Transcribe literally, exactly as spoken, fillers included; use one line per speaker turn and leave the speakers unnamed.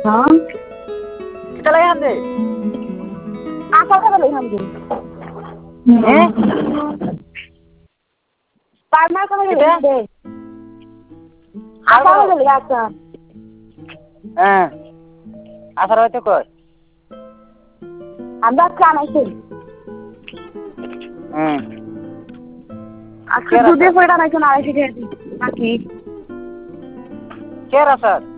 হ্যাঁ
চলে এখান দে
আসা গেল এখান থেকে
হ্যাঁ
পারমার করে গেল দে আসা গেল আসা
হ্যাঁ আসার হয়তো কই
আমরা কানাইছি
হুম
আজকে দুধে কয়টা নাইছো না আড়াইশো টাকা বাকি
কে আসার